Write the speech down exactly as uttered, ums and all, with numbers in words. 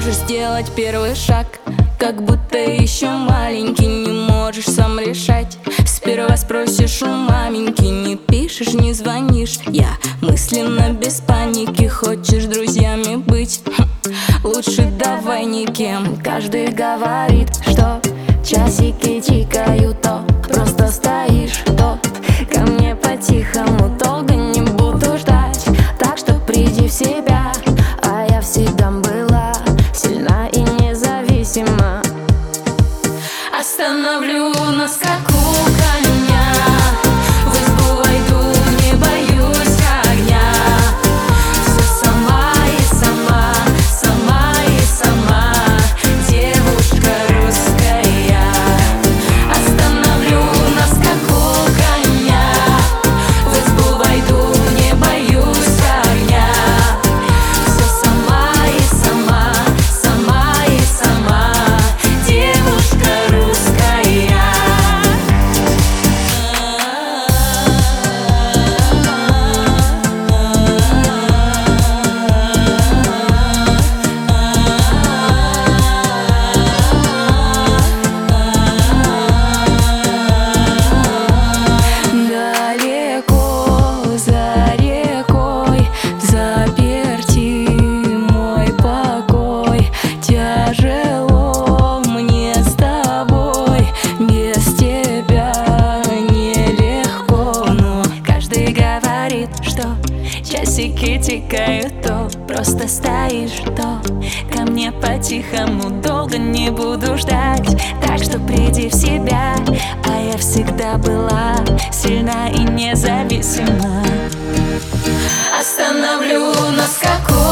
можешь сделать первый шаг, как будто еще маленький, не можешь сам решать. Сперва спросишь у маменьки, не пишешь, не звонишь. Я мысленно без паники, хочешь друзьями быть? Хм, лучше давай никем. Каждый говорит, что часики тикают, то просто стоишь, то ко мне по-тихому, долго не буду ждать. Так что приди в себя, а я всегда была сильна и независима. Остановлю на скаку коня, в избу войду, не боюсь огня. Все сама и сама, сама и сама, девушка русская. Остановлю на скаку коня, в избу войду, не боюсь огня. Все сама и сама, сама и сама, девушка русская. Далеко за рекой, заперти мой покой. Тяжело мне с тобой, без тебя нелегко. Но каждый говорит, что часики тикают, то просто стоишь, то ко мне по-тихому, долго не буду ждать. Так что приди в себя, а я всегда была сильна и независима. Остановлю на скаку